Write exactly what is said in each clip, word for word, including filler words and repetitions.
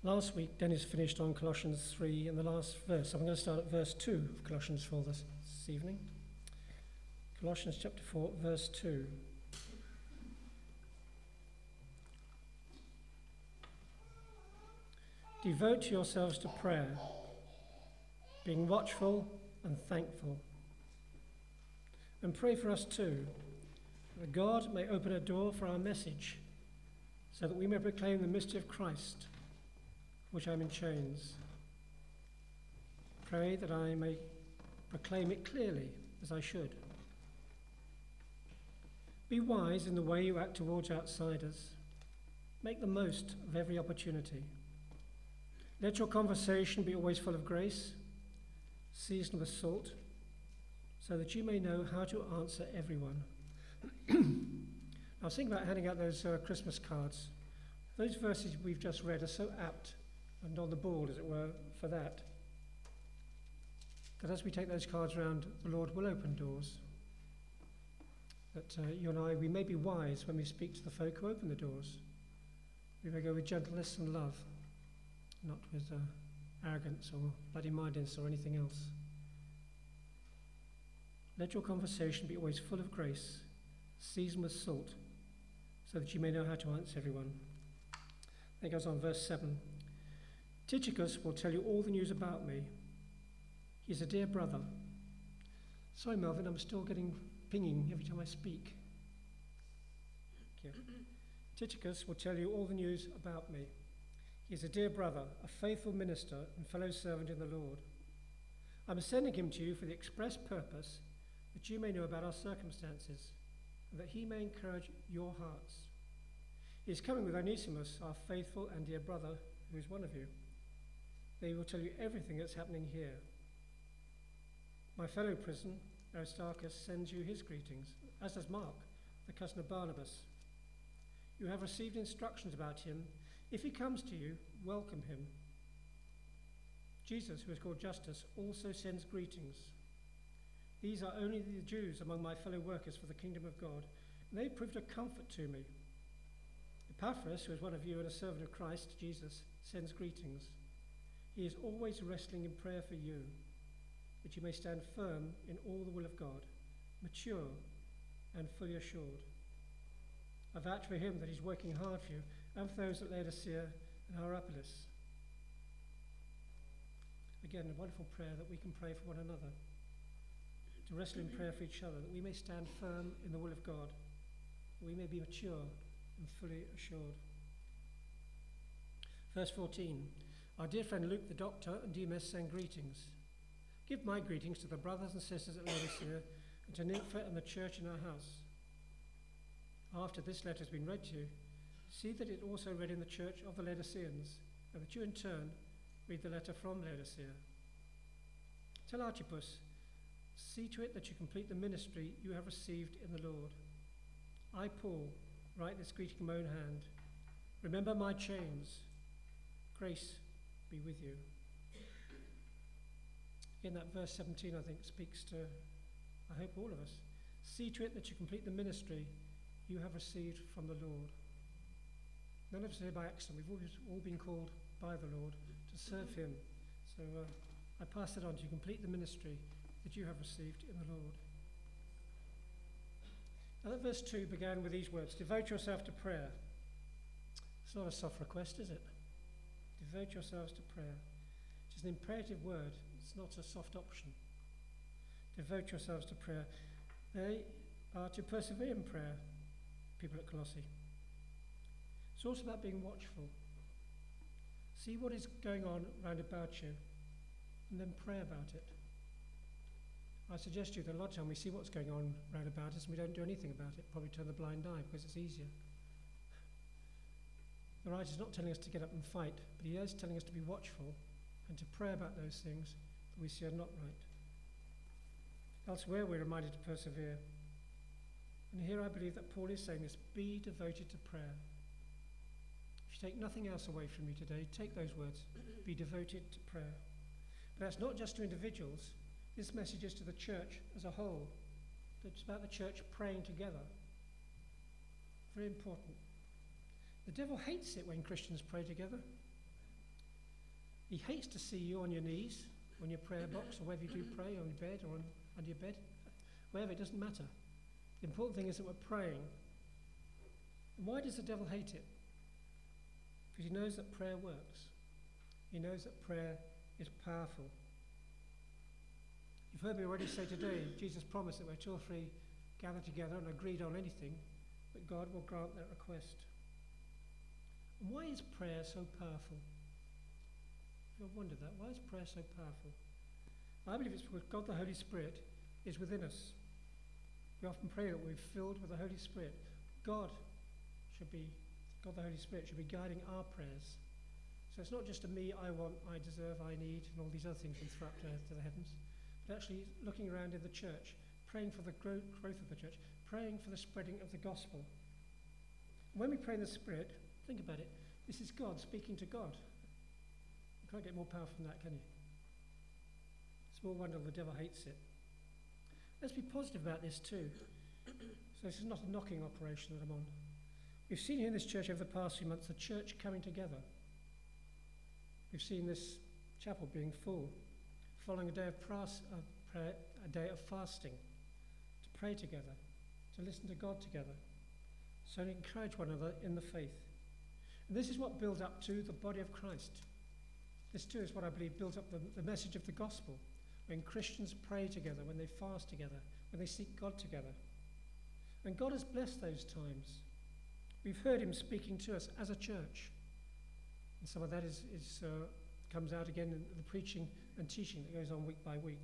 Last week, Dennis finished on Colossians three in the last verse. I'm going to start at verse two of Colossians four this, this evening. Colossians chapter four, verse two. Devote yourselves to prayer, being watchful and thankful. And pray for us too, that God may open a door for our message, so that we may proclaim the mystery of Christ, which I'm in chains. Pray that I may proclaim it clearly, as I should. Be wise in the way you act towards outsiders. Make the most of every opportunity. Let your conversation be always full of grace, seasoned with salt, so that you may know how to answer everyone. I was thinking about handing out those uh, Christmas cards. Those verses we've just read are so apt and on the board, as it were, for that. That as we take those cards around, the Lord will open doors. That uh, you and I, we may be wise when we speak to the folk who open the doors. We may go with gentleness and love, not with uh, arrogance or bloody-mindedness or anything else. Let your conversation be always full of grace, seasoned with salt, so that you may know how to answer everyone. Then it goes on, verse seven. Tychicus will tell you all the news about me. He's a dear brother. Sorry, Melvin, I'm still getting pinging every time I speak. Thank you. Tychicus will tell you all the news about me. He's a dear brother, a faithful minister and fellow servant in the Lord. I'm sending him to you for the express purpose that you may know about our circumstances, and that he may encourage your hearts. He is coming with Onesimus, our faithful and dear brother, who is one of you. They will tell you everything that's happening here. My fellow prisoner, Aristarchus, sends you his greetings, as does Mark, the cousin of Barnabas. You have received instructions about him. If he comes to you, welcome him. Jesus, who is called Justus, also sends greetings. These are only the Jews among my fellow workers for the kingdom of God, and they proved a comfort to me. Epaphras, who is one of you and a servant of Christ Jesus, sends greetings. He is always wrestling in prayer for you, that you may stand firm in all the will of God, mature and fully assured. I vouch for him that he's working hard for you and for those at Laodicea and Hierapolis. Again, a wonderful prayer that we can pray for one another, to wrestle in prayer for each other, that we may stand firm in the will of God, that we may be mature and fully assured. Verse fourteen. Our dear friend Luke the doctor and Demas send greetings. Give my greetings to the brothers and sisters at Laodicea and to Nympha and the church in our house. After this letter has been read to you, see that it also read in the church of the Laodiceans, and that you in turn read the letter from Laodicea. Tell Archippus, see to it that you complete the ministry you have received in the Lord. I, Paul, write this greeting in my own hand. Remember my chains. Grace be with you. In that verse seventeen, I think, speaks to, I hope, all of us. See to it that you complete the ministry you have received from the Lord. None of us are here by accident. We've always all been called by the Lord to serve him. So uh, I pass it on to you. Complete the ministry that you have received in the Lord. Now that verse two began with these words, devote yourself to prayer. It's not a soft request, is it? Devote yourselves to prayer. It's an imperative word. It's not a soft option. Devote yourselves to prayer. They are to persevere in prayer, people at Colossae. It's also about being watchful. See what is going on round about you, and then pray about it. I suggest to you that a lot of time we see what's going on round about us and we don't do anything about it, probably turn the blind eye because it's easier. The writer is not telling us to get up and fight, but he is telling us to be watchful and to pray about those things that we see are not right. Elsewhere we're reminded to persevere. And here I believe that Paul is saying this, be devoted to prayer. If you take nothing else away from me today, take those words, be devoted to prayer. But that's not just to individuals. This message is to the church as a whole. It's about the church praying together. Very important. The devil hates it when Christians pray together. He hates to see you on your knees, on your prayer box, or wherever you do pray, on your bed or on, under your bed. Wherever, it doesn't matter. The important thing is that we're praying. And why does the devil hate it? Because he knows that prayer works. He knows that prayer is powerful. You've heard me already say today, Jesus promised that where two or three gathered together and agreed on anything, that God will grant that request. And why is prayer so powerful? Have you ever wondered that? Why is prayer so powerful? I believe it's because God the Holy Spirit is within us. We often pray that we're filled with the Holy Spirit. God should be, God the Holy Spirit should be guiding our prayers. So it's not just a me, I want, I deserve, I need, and all these other things we throw up to, to the heavens, but actually looking around in the church, praying for the growth, growth of the church, praying for the spreading of the gospel. When we pray in the Spirit, think about it, this is God speaking to God. You can't get more powerful than that, can you? Small wonder the devil hates it. Let's be positive about this too. So this is not a knocking operation that I'm on. We've seen here in this church over the past few months the church coming together. We've seen this chapel being full, following a day of pras- uh, prayer, a day of fasting, to pray together, to listen to God together, so to encourage one another in the faith. And this is what builds up to the body of Christ. This too is what I believe builds up the, the message of the gospel. When Christians pray together, when they fast together, when they seek God together. And God has blessed those times. We've heard him speaking to us as a church. And some of that is, is, uh, comes out again in the preaching and teaching that goes on week by week.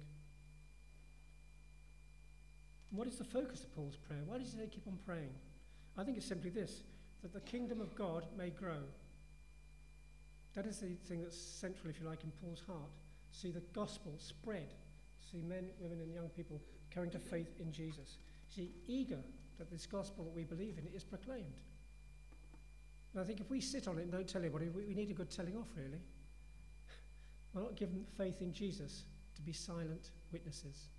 And what is the focus of Paul's prayer? Why does he say keep on praying? I think it's simply this, that the kingdom of God may grow. That is the thing that's central, if you like, in Paul's heart. See the gospel spread. See men, women and young people coming to faith in Jesus. See, eager that this gospel that we believe in is proclaimed. And I think if we sit on it and don't tell anybody, we, we need a good telling off, really. We're not given faith in Jesus to be silent witnesses.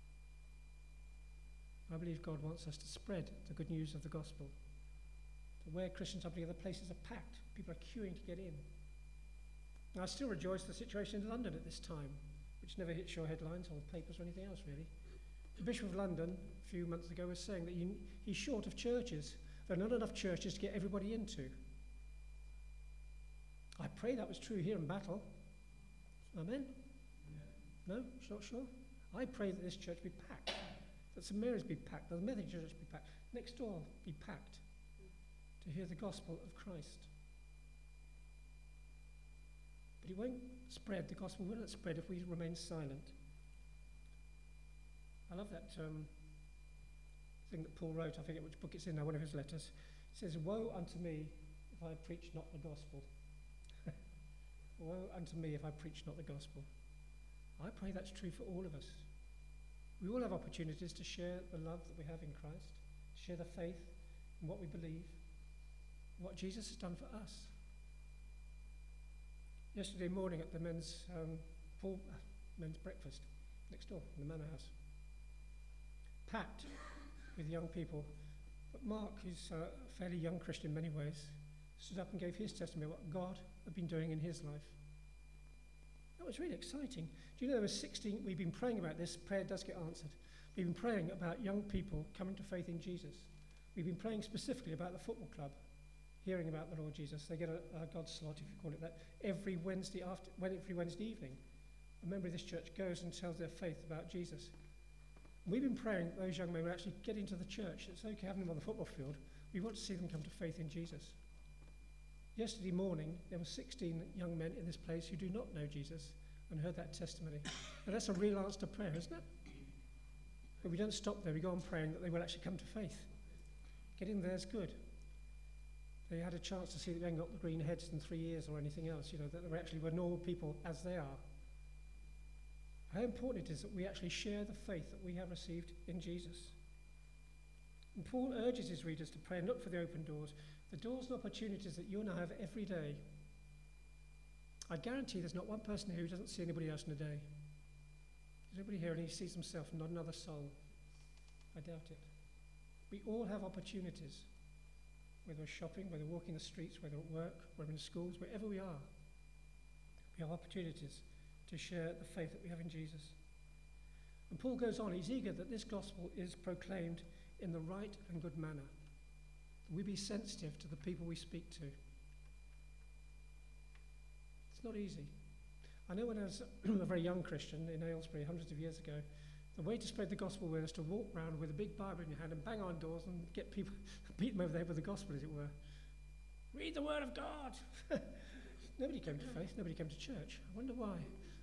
I believe God wants us to spread the good news of the gospel. That where Christians are together, places are packed. People are queuing to get in. Now, I still rejoice the situation in London at this time, which never hits your headlines or papers or anything else, really. The Bishop of London, a few months ago, was saying that you, he's short of churches. There are not enough churches to get everybody into. I pray that was true here in Battle. Amen? Yeah. No? Not sure? I pray that this church be packed, that St Mary's be packed, that the Methodist Church be packed, next door be packed to hear the gospel of Christ. But it won't spread, the gospel will not spread if we remain silent. I love that um, thing that Paul wrote, I forget which book it's in now, one of his letters. It says, "Woe unto me if I preach not the gospel." Woe unto me if I preach not the gospel. I pray that's true for all of us. We all have opportunities to share the love that we have in Christ, share the faith in what we believe, what Jesus has done for us. Yesterday morning at the men's um, Paul, uh, men's breakfast next door in the Manor House, packed with young people. But Mark, who's uh, a fairly young Christian in many ways, stood up and gave his testimony of what God had been doing in his life. That was really exciting. Do you know there were sixteen, we've been praying about this, prayer does get answered. We've been praying about young people coming to faith in Jesus. We've been praying specifically about the football club, hearing about the Lord Jesus. They get a, a God slot, if you call it that, every Wednesday after, every Wednesday evening. A member of this church goes and tells their faith about Jesus. And we've been praying that those young men will actually get into the church. It's okay having them on the football field. We want to see them come to faith in Jesus. Yesterday morning, there were sixteen young men in this place who do not know Jesus and heard that testimony. And that's a real answer to prayer, isn't it? But we don't stop there. We go on praying that they will actually come to faith. Getting there is good. They had a chance to see that we haven't got the green heads in three years or anything else, you know, that they actually were normal people as they are. How important it is that we actually share the faith that we have received in Jesus. And Paul urges his readers to pray and look for the open doors, the doors and opportunities that you and I have every day. I guarantee there's not one person here who doesn't see anybody else in a day. There's everybody here and he sees himself, not another soul. I doubt it. We all have opportunities, whether we're shopping, whether we're walking the streets, whether at work, whether in schools, wherever we are. We we have opportunities to share the faith that we have in Jesus. And Paul goes on, he's eager that this gospel is proclaimed in the right and good manner. That we be sensitive to the people we speak to. It's not easy. I know when I was a very young Christian in Aylesbury hundreds of years ago, the way to spread the gospel was to walk around with a big Bible in your hand and bang on doors and get people, beat them over the head with the gospel, as it were. Read the word of God. Nobody came to faith. Nobody came to church. I wonder why.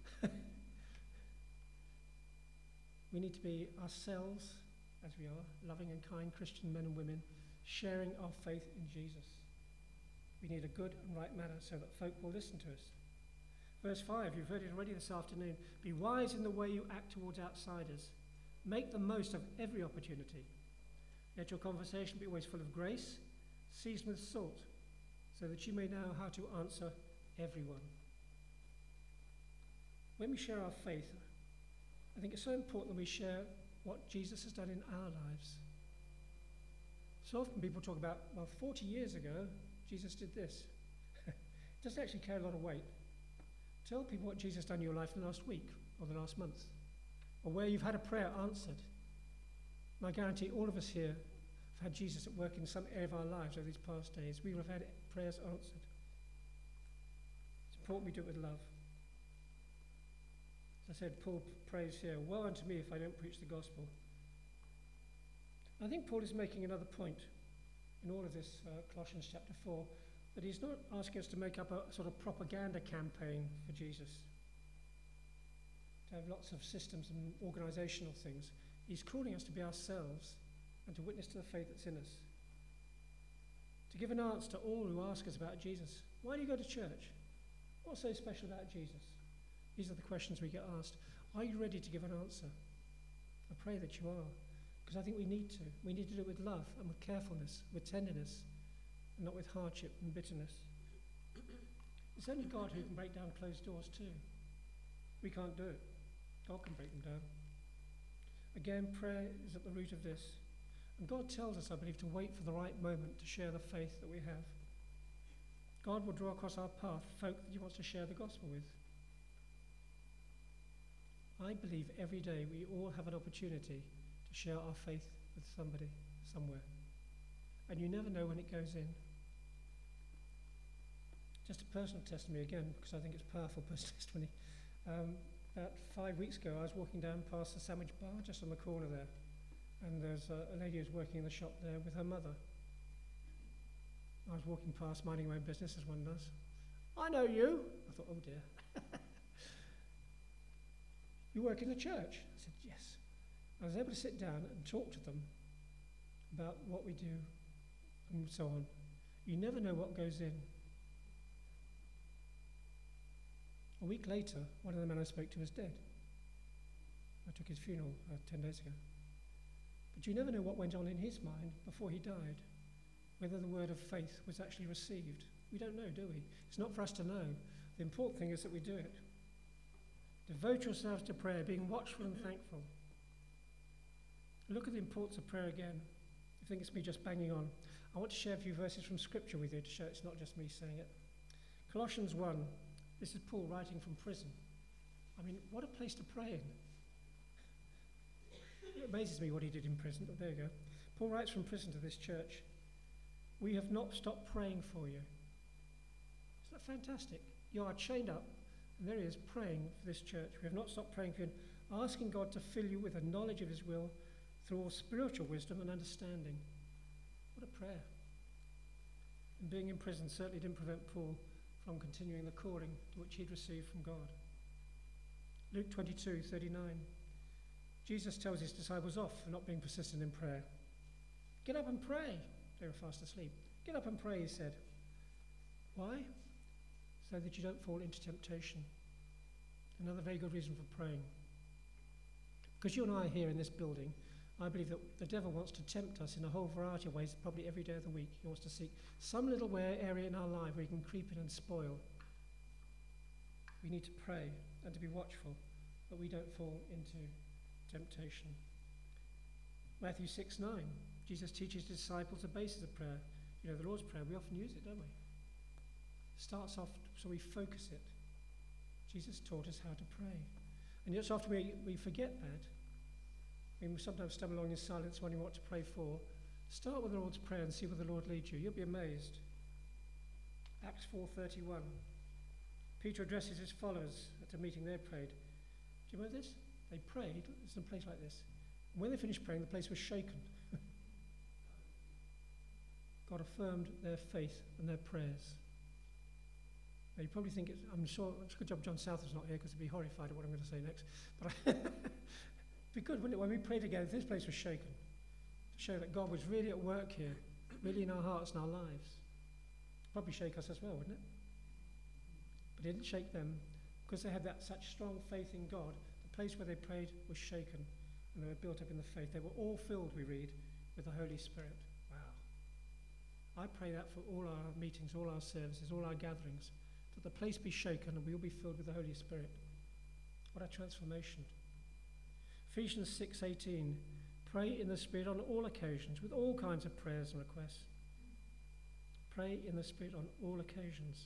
We need to be ourselves, as we are, loving and kind Christian men and women, sharing our faith in Jesus. We need a good and right manner so that folk will listen to us. Verse five, you've heard it already this afternoon. Be wise in the way you act towards outsiders. Make the most of every opportunity. Let your conversation be always full of grace, seasoned with salt, so that you may know how to answer everyone. When we share our faith, I think it's so important that we share what Jesus has done in our lives. So often people talk about, well, forty years ago, Jesus did this. It doesn't actually carry a lot of weight. Tell people what Jesus has done in your life in the last week or the last month, or where you've had a prayer answered. And I guarantee all of us here have had Jesus at work in some area of our lives over these past days. We will have had prayers answered. It's important we do it with love. As I said, Paul prays here, woe unto me if I don't preach the gospel. I think Paul is making another point in all of this, uh, Colossians chapter four, that he's not asking us to make up a sort of propaganda campaign for Jesus, to have lots of systems and organisational things. He's calling us to be ourselves and to witness to the faith that's in us. To give an answer to all who ask us about Jesus. Why do you go to church? What's so special about Jesus? These are the questions we get asked. Are you ready to give an answer? I pray that you are, because I think we need to. We need to do it with love and with carefulness, with tenderness, and not with hardship and bitterness. It's only God who can break down closed doors too. We can't do it. God can break them down. Again, prayer is at the root of this. And God tells us, I believe, to wait for the right moment to share the faith that we have. God will draw across our path folk that he wants to share the gospel with. I believe every day we all have an opportunity to share our faith with somebody, somewhere. And you never know when it goes in. Just a personal testimony again, because I think it's powerful personal testimony. Um, about five weeks ago, I was walking down past the sandwich bar, just on the corner there. And there's a, a lady who's working in the shop there with her mother. I was walking past, minding my own business, as one does. I know you. I thought, oh dear. You work in the church? I said, yes. I was able to sit down and talk to them about what we do and so on. You never know what goes in. A week later, one of the men I spoke to was dead. I took his funeral uh, ten days ago. But you never know what went on in his mind before he died, whether the word of faith was actually received. We don't know, do we? It's not for us to know. The important thing is that we do it. Devote yourselves to prayer, being watchful and thankful. Look at the importance of prayer again. I think it's me just banging on. I want to share a few verses from Scripture with you to show it's not just me saying it. Colossians one. This is Paul writing from prison. I mean, what a place to pray in. It amazes me what he did in prison, but there you go. Paul writes from prison to this church. We have not stopped praying for you. Isn't that fantastic? You are chained up, and there he is praying for this church. We have not stopped praying for you, asking God to fill you with a knowledge of his will through all spiritual wisdom and understanding. What a prayer. And being in prison certainly didn't prevent Paul from continuing the calling to which he'd received from God. Luke twenty-two thirty-nine. Jesus tells his disciples off for not being persistent in prayer. Get up and pray. They were fast asleep. Get up and pray, he said. Why? So that you don't fall into temptation. Another very good reason for praying. Because you and I are here in this building, I believe that the devil wants to tempt us in a whole variety of ways, probably every day of the week. He wants to seek some little area in our life where he can creep in and spoil. We need to pray and to be watchful that we don't fall into temptation. Matthew six nine. Jesus teaches his disciples the basis of prayer. You know, the Lord's Prayer, we often use it, don't we? It starts off so we focus it. Jesus taught us how to pray. And yet so often we, we forget that. We sometimes stumble along in silence wondering what to pray for. Start with the Lord's Prayer and see where the Lord leads you. You'll be amazed. Acts four thirty-one. Peter addresses his followers at a meeting they prayed. Do you remember this? They prayed. It's in a place like this. And when they finished praying, the place was shaken. God affirmed their faith and their prayers. Now you probably think, it's, I'm sure, it's a good job John South is not here because he'd be horrified at what I'm going to say next. But it'd be good, wouldn't it, when we prayed together, this place was shaken to show that God was really at work here, really in our hearts and our lives. Probably shake us as well, wouldn't it? But it didn't shake them because they had that such strong faith in God. The place where they prayed was shaken and they were built up in the faith. They were all filled, we read, with the Holy Spirit. Wow. I pray that for all our meetings, all our services, all our gatherings, that the place be shaken and we all be filled with the Holy Spirit. What a transformation. Ephesians six eighteen. Pray in the Spirit on all occasions with all kinds of prayers and requests. Pray in the Spirit on all occasions.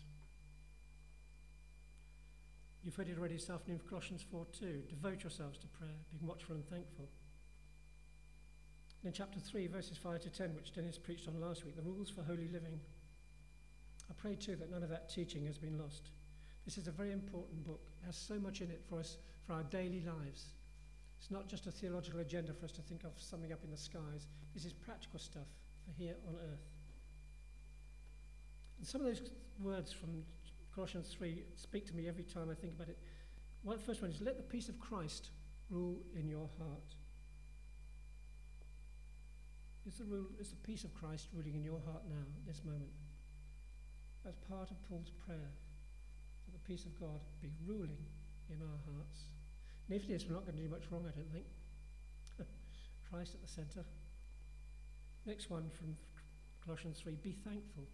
You've heard it already this afternoon from Colossians four two. Devote yourselves to prayer, being watchful and thankful. And in chapter three, verses five to ten, which Dennis preached on last week, the rules for holy living. I pray too that none of that teaching has been lost. This is a very important book. It has so much in it for us, for our daily lives. It's not just a theological agenda for us to think of something up in the skies. This is practical stuff for here on earth. And some of those words from Colossians three speak to me every time I think about it. One, the first one is, let the peace of Christ rule in your heart. Is the, rule, is the peace of Christ ruling in your heart now, at this moment? As part of Paul's prayer, that the peace of God be ruling in our hearts. And if it is, we're not going to do much wrong, I don't think. Christ at the centre. Next one from Colossians three, be thankful.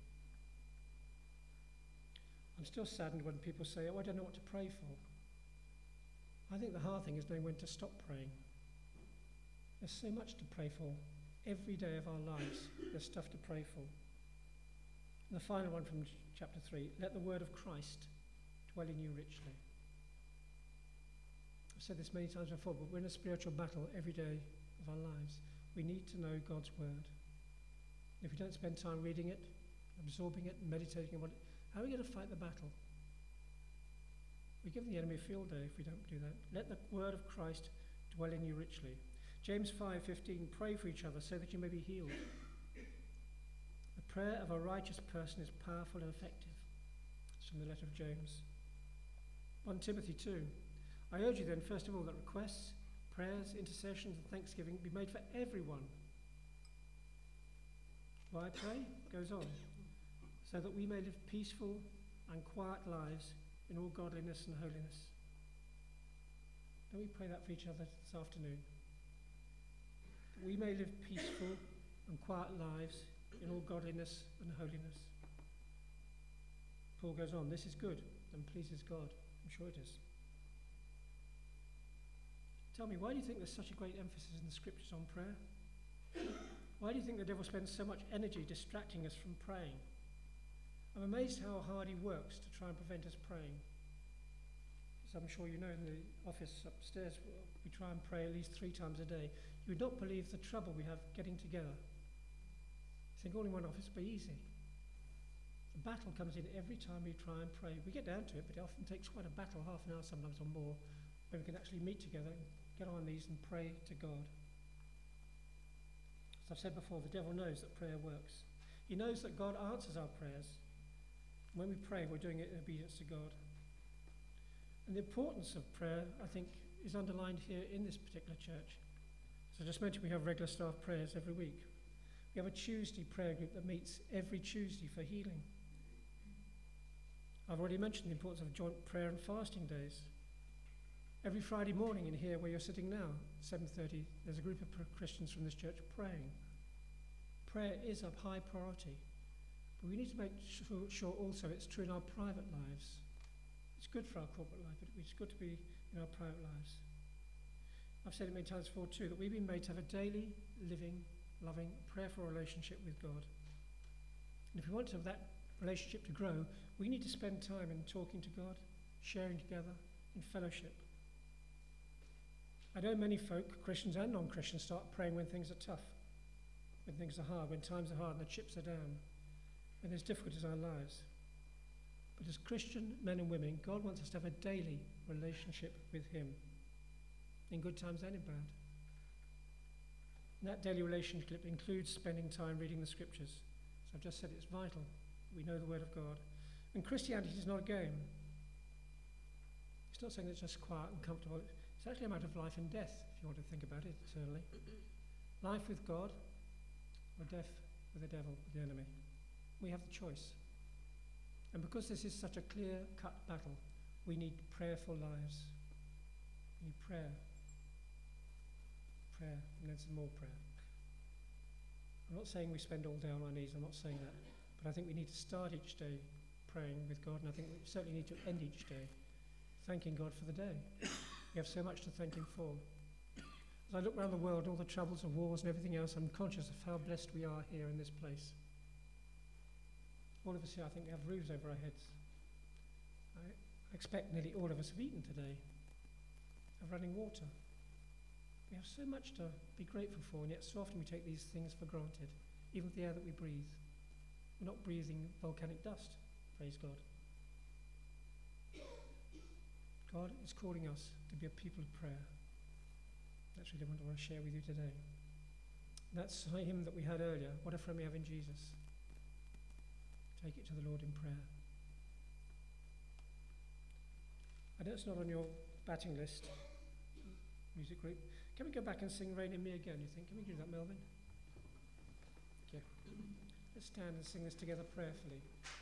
I'm still saddened when people say, oh, I don't know what to pray for. I think the hard thing is knowing when to stop praying. There's so much to pray for. Every day of our lives, there's stuff to pray for. And the final one from chapter three, let the word of Christ dwell in you richly. I've said this many times before, but we're in a spiritual battle every day of our lives. We need to know God's word. If we don't spend time reading it, absorbing it, meditating on it, how are we going to fight the battle? We give the enemy a field day if we don't do that. Let the word of Christ dwell in you richly. James five fifteen, pray for each other so that you may be healed. The prayer of a righteous person is powerful and effective. It's from the letter of James. First Timothy two, I urge you then, first of all, that requests, prayers, intercessions, and thanksgiving be made for everyone. Why pray? Goes on. So that we may live peaceful and quiet lives in all godliness and holiness. Don't we pray that for each other this afternoon? That we may live peaceful and quiet lives in all godliness and holiness. Paul goes on, this is good and pleases God. I'm sure it is. Tell me, why do you think there's such a great emphasis in the scriptures on prayer? Why do you think the devil spends so much energy distracting us from praying? I'm amazed how hard he works to try and prevent us praying. As I'm sure you know, in the office upstairs, we try and pray at least three times a day. You would not believe the trouble we have getting together. You think all in one office would be easy. The battle comes in every time we try and pray. We get down to it, but it often takes quite a battle, half an hour sometimes or more, when we can actually meet together and get on our knees and pray to God. As I've said before, the devil knows that prayer works. He knows that God answers our prayers. When we pray, we're doing it in obedience to God. And the importance of prayer, I think, is underlined here in this particular church. So I just mentioned we have regular staff prayers every week. We have a Tuesday prayer group that meets every Tuesday for healing. I've already mentioned the importance of joint prayer and fasting days. Every Friday morning in here where you're sitting now, seven thirty, there's a group of Christians from this church praying. Prayer is of high priority. But we need to make sure, sure also it's true in our private lives. It's good for our corporate life, but it's good to be in our private lives. I've said it many times before too, that we've been made to have a daily, living, loving, prayerful relationship with God. And if we want to have that relationship to grow, we need to spend time in talking to God, sharing together in fellowship. I know many folk, Christians and non-Christians, start praying when things are tough, when things are hard, when times are hard and the chips are down, when there's difficulties in our lives. But as Christian men and women, God wants us to have a daily relationship with him, in good times and in bad. And that daily relationship includes spending time reading the scriptures. So I've just said it's vital that we know the word of God. And Christianity is not a game. It's not something that's just quiet and comfortable. It's actually a matter of life and death, if you want to think about it eternally. Life with God, or death with the devil, with the enemy. We have the choice. And because this is such a clear-cut battle, we need prayerful lives. We need prayer. Prayer, and then some more prayer. I'm not saying we spend all day on our knees, I'm not saying that. But I think we need to start each day praying with God, and I think we certainly need to end each day thanking God for the day. We have so much to thank him for. As I look around the world, all the troubles and wars and everything else, I'm conscious of how blessed we are here in this place. All of us here, I think, we have roofs over our heads. I expect nearly all of us have eaten today, have running water. We have so much to be grateful for, and yet so often we take these things for granted, even with the air that we breathe. We're not breathing volcanic dust, praise God. God is calling us to be a people of prayer. That's really what I want to share with you today. That's the hymn that we had earlier. What a friend we have in Jesus. Take it to the Lord in prayer. I know it's not on your batting list, music group. Can we go back and sing Rain in Me again, you think? Can we do that, Melvin? Thank you. Let's stand and sing this together prayerfully.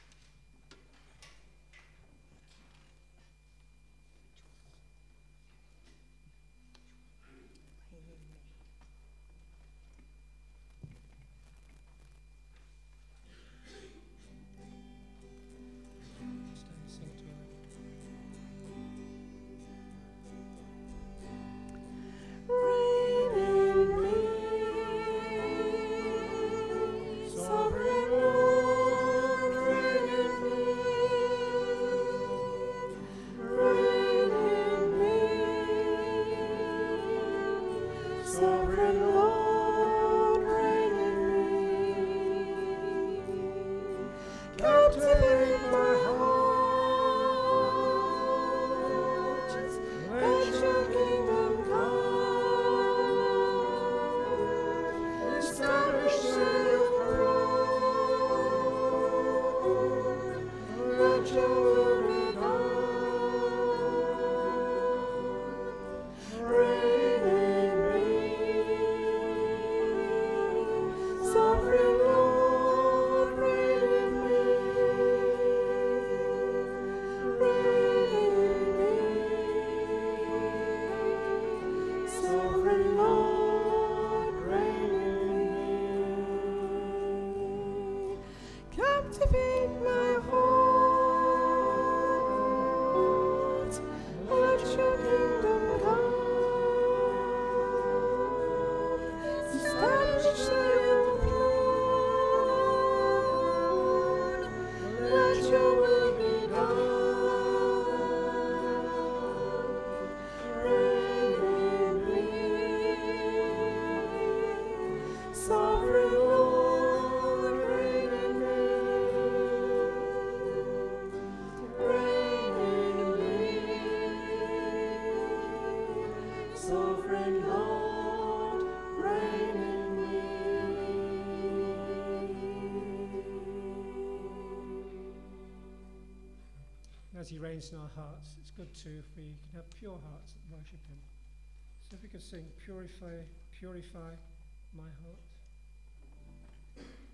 As he reigns in our hearts, it's good too if we can have pure hearts that worship him. So if we could sing, Purify, Purify My Heart.